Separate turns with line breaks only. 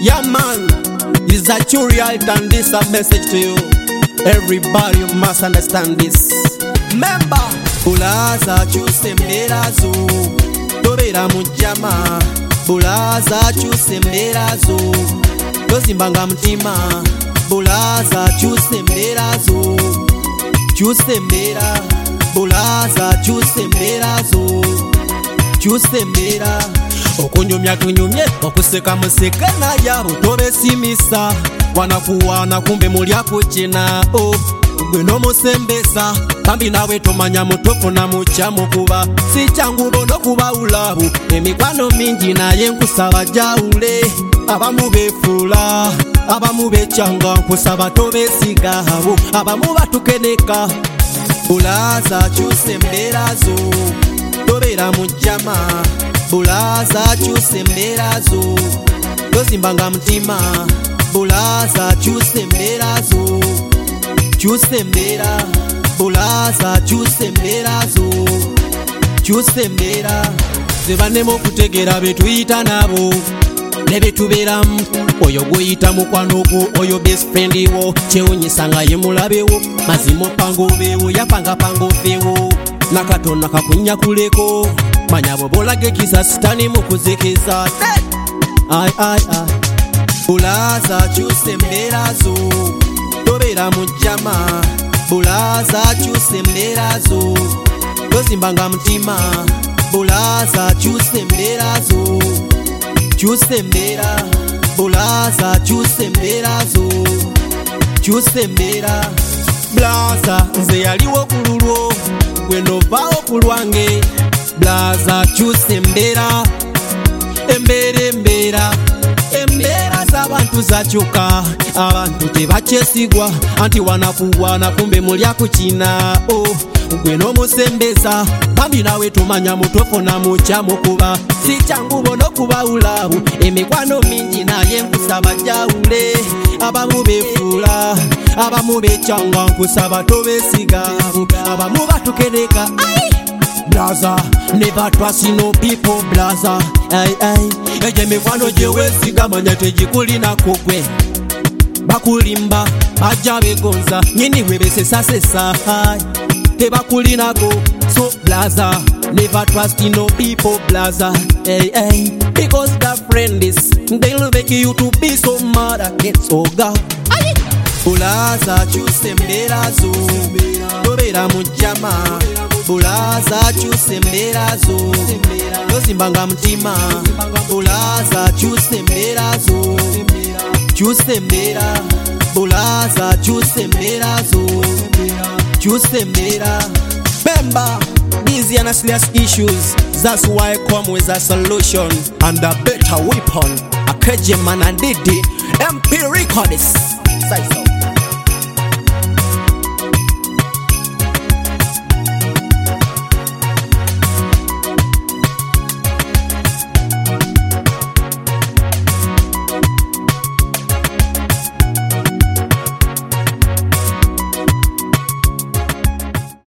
Yeah man, it's a true reality and this a message to you. Everybody must understand this. Remember, bulaza chusemberazo tobera mujama. Bulaza chusemberazo tozimbanga mtima. Bulaza chusemberazo chusembera. Bulaza chusemberazo chusembera. Okunyumya tunyumye okuseka museka na yabo tobesimisa. Wanakuwana kumbe mulya kuchina gwe nomusembesa kambi nawe tomanya mutofu na muchamu kuba si changu bono kuba ulabu emikwano mingi naye nkusaba jawule abamu befula abamu bechanga nkusaba tobesiga abo abamu batukeneka. Bulaza chusemberazo tobera mujama. Bulaza chusemberazo tozimbanga mtima. Bulaza chusemberazo chusembera. Bulaza chusemberazo chusembera. Zebanemo kutegera betuyita nabo nebetuberamu. Oyo guyita mukwano gwo oyo best friend wo kyewunyisanga ye mulabewo mazimo pango bewo yapanga pango fewo nakatona kakunya kuleko manya bobolage kisa sitani mukuzekeza. Ai ai ai. Bulaza chusemberazo tobera mujama. Bulaza chusemberazo tozimbanga mtima. Bulaza chusemberazo chusembera. Bulaza chusemberazo chusembera. Blaza nze yaliwo kululwo gwe novaawo kulwange. Blaza chusembera. Embera embera z'abantu zakyuka abantu tebakyesigwa anti wanakuwana kumbe mulya kuchina gwe n'omusembeza bambi nawe tumanya mutofu na muchamu kuba si changu bono kuba ulabu emikwano mingi naye nkusaba jawule abamu befula abamu bechanga nkusaba tobesiga abamu batukeneka. Blaza, never trust no people, blaza. Ay ay, eje mikwano jewesiga manya tejikulina kugwe. Bakulimba, aja begonza, nyini webesesa sesa. Tebakulina go, so blaza. Never trust no people, blaza. Ay ay, because the friend is, they'll make you to be so mad against Oga. Bulaza chusemberazo tobera mujama. Bulaza chusemberazo tozimbanga mtima. Bulaza chusemberazo chusembera. Bulaza chusemberazo chusembera. Remember, busy and serious issues, that's why I come with a solution and a better weapon. A KJ man and Didi MP Records.